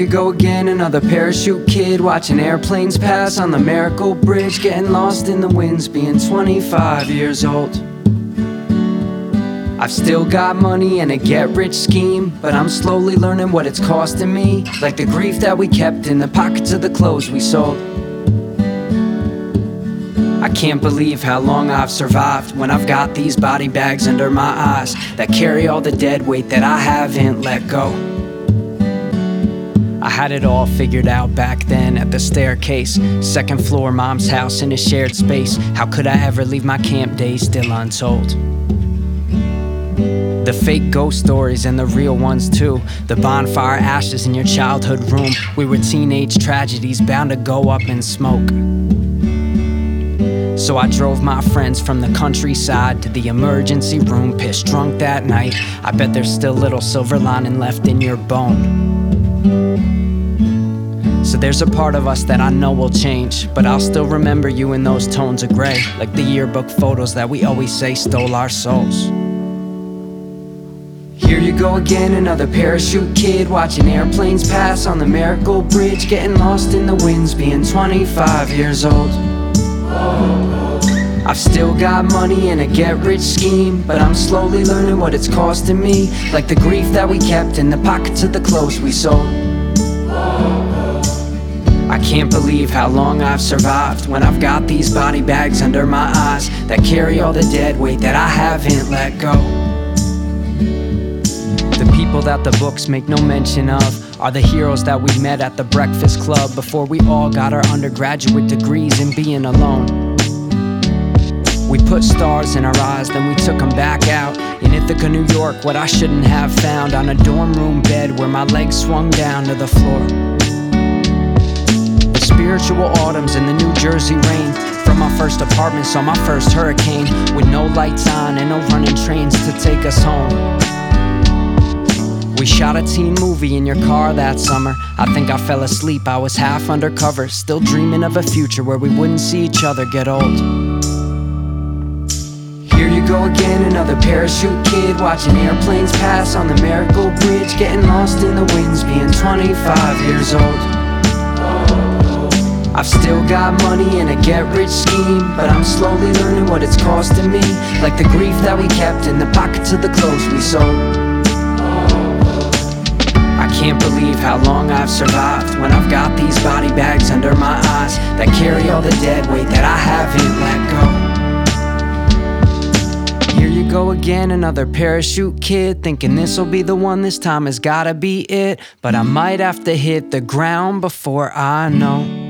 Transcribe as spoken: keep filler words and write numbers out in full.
you go again, another parachute kid, watching airplanes pass on the Miracle Bridge, getting lost in the winds, being twenty-five years old. I've still got money and a get-rich scheme, but I'm slowly learning what it's costing me, like the grief that we kept in the pockets of the clothes we sold. I can't believe how long I've survived when I've got these body bags under my eyes that carry all the dead weight that I haven't let go. I had it all figured out back then at the staircase, second floor, mom's house in a shared space. How could I ever leave my camp days still untold? The fake ghost stories and the real ones too. The bonfire ashes in your childhood room. We were teenage tragedies bound to go up in smoke. So I drove my friends from the countryside to the emergency room, pissed drunk that night. I bet there's still little silver lining left in your bone. So there's a part of us that I know will change, but I'll still remember you in those tones of gray, like the yearbook photos that we always say stole our souls. Here you go again, another parachute kid, watching airplanes pass on the Miracle Bridge, getting lost in the winds, being twenty-five years old. I've still got money and a get-rich scheme, but I'm slowly learning what it's costing me, like the grief that we kept in the pockets of the clothes we sold. I can't believe how long I've survived when I've got these body bags under my eyes that carry all the dead weight that I haven't let go. The people that the books make no mention of are the heroes that we met at the Breakfast Club before we all got our undergraduate degrees in being alone. We put stars in our eyes, then we took them back out in Ithaca, New York, what I shouldn't have found on a dorm room bed where my legs swung down to the floor. The spiritual autumns in the New Jersey rain from my first apartment saw my first hurricane, with no lights on and no running trains to take us home. We shot a teen movie in your car that summer. I think I fell asleep, I was half undercover, still dreaming of a future where we wouldn't see each other get old. Here you go again, another parachute kid, watching airplanes pass on the Miracle Bridge, getting lost in the winds, being twenty-five years old. I've still got money and a get-rich scheme, but I'm slowly learning what it's costing me, like the grief that we kept in the pockets of the clothes we sold. I can't believe how long I've survived when I've got these body bags under my eyes that carry all the dead weight that I haven't let go. Here you go again, another parachute kid, thinking this'll be the one, this time has gotta be it, but I might have to hit the ground before I know.